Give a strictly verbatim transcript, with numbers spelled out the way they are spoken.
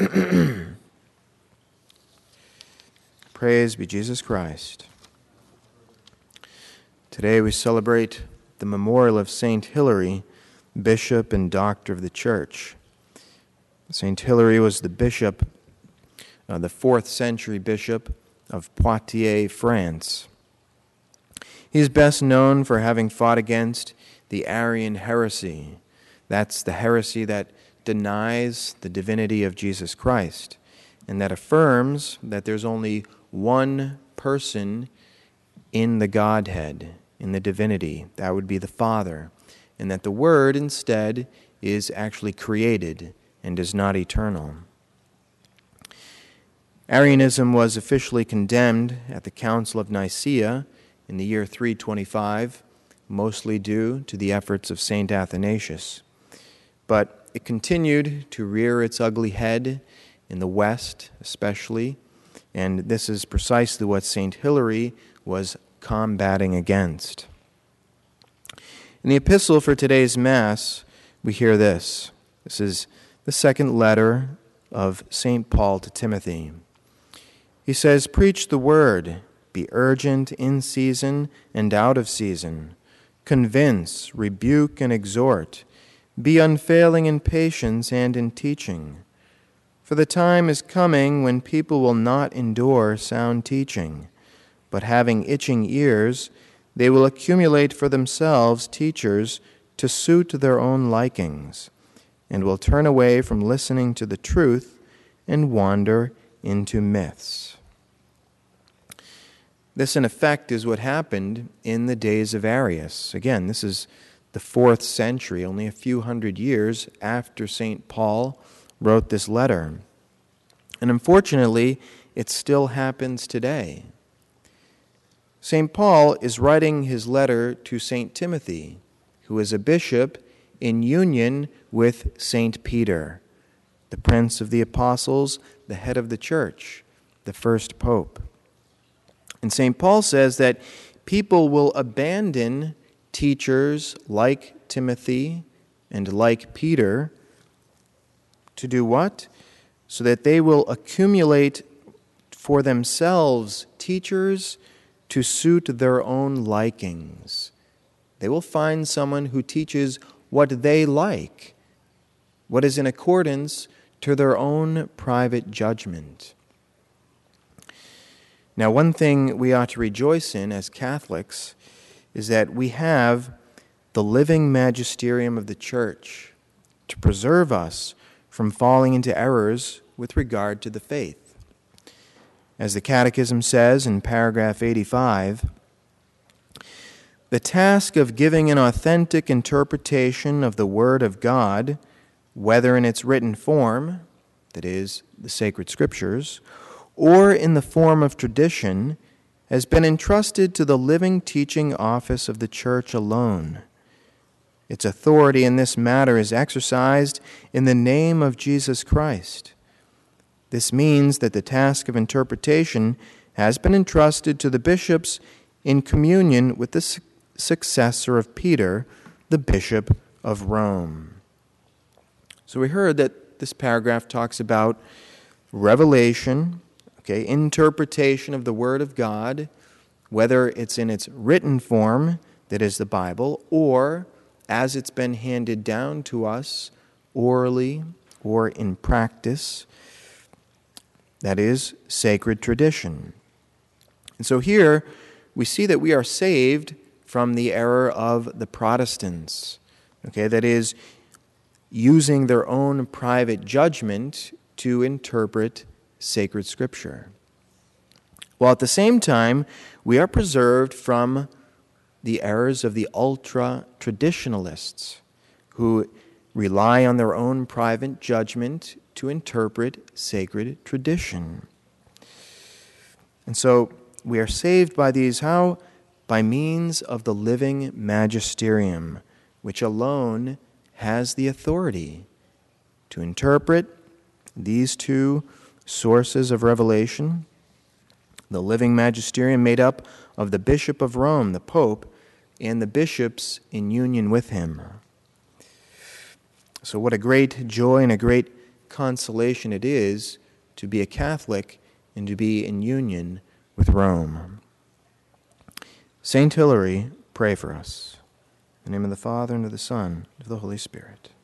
Praise be Jesus Christ. Today we celebrate the memorial of Saint Hilary, Bishop and Doctor of the Church. Saint Hilary was the bishop, uh, the fourth century bishop of Poitiers, France. He is best known for having fought against the Arian heresy. That's the heresy that denies the divinity of Jesus Christ and that affirms that there's only one person in the Godhead, in the divinity. That would be the Father, and that the Word instead is actually created and is not eternal. Arianism was officially condemned at the Council of Nicaea in the year three twenty-five, mostly due to the efforts of Saint Athanasius. But it continued to rear its ugly head in the West especially, and this is precisely what Saint Hilary was combating against. In the epistle for today's Mass, we hear this. This is the second letter of Saint Paul to Timothy. He says, "Preach the word, be urgent in season and out of season. Convince, rebuke, and exhort. Be unfailing in patience and in teaching. For the time is coming when people will not endure sound teaching, but having itching ears, they will accumulate for themselves teachers to suit their own likings, and will turn away from listening to the truth and wander into myths." This, in effect, is what happened in the days of Arius. Again, this is the fourth century, only a few hundred years after Saint Paul wrote this letter. And unfortunately, it still happens today. Saint Paul is writing his letter to Saint Timothy, who is a bishop in union with Saint Peter, the prince of the apostles, the head of the church, the first pope. And Saint Paul says that people will abandon teachers like Timothy and like Peter to do what? So that they will accumulate for themselves teachers to suit their own likings. They will find someone who teaches what they like, what is in accordance to their own private judgment. Now, one thing we ought to rejoice in as Catholics is that we have the living magisterium of the Church to preserve us from falling into errors with regard to the faith. As the Catechism says in paragraph eighty-five, the task of giving an authentic interpretation of the Word of God, whether in its written form, that is, the sacred Scriptures, or in the form of tradition, has been entrusted to the living teaching office of the Church alone. Its authority in this matter is exercised in the name of Jesus Christ. This means that the task of interpretation has been entrusted to the bishops in communion with the su- successor of Peter, the Bishop of Rome. So we heard that this paragraph talks about revelation, okay, interpretation of the Word of God, whether it's in its written form, that is the Bible, or as it's been handed down to us orally or in practice, that is sacred tradition. And so here we see that we are saved from the error of the Protestants, okay, that is using their own private judgment to interpret sacred Scripture. While at the same time, we are preserved from the errors of the ultra-traditionalists who rely on their own private judgment to interpret sacred tradition. And so we are saved by these how? By means of the living magisterium, which alone has the authority to interpret these two sources of revelation. The living magisterium made up of the Bishop of Rome, the Pope, and the bishops in union with him. So what a great joy and a great consolation it is to be a Catholic and to be in union with Rome. Saint Hilary, pray for us. In the name of the Father, and of the Son, and of the Holy Spirit.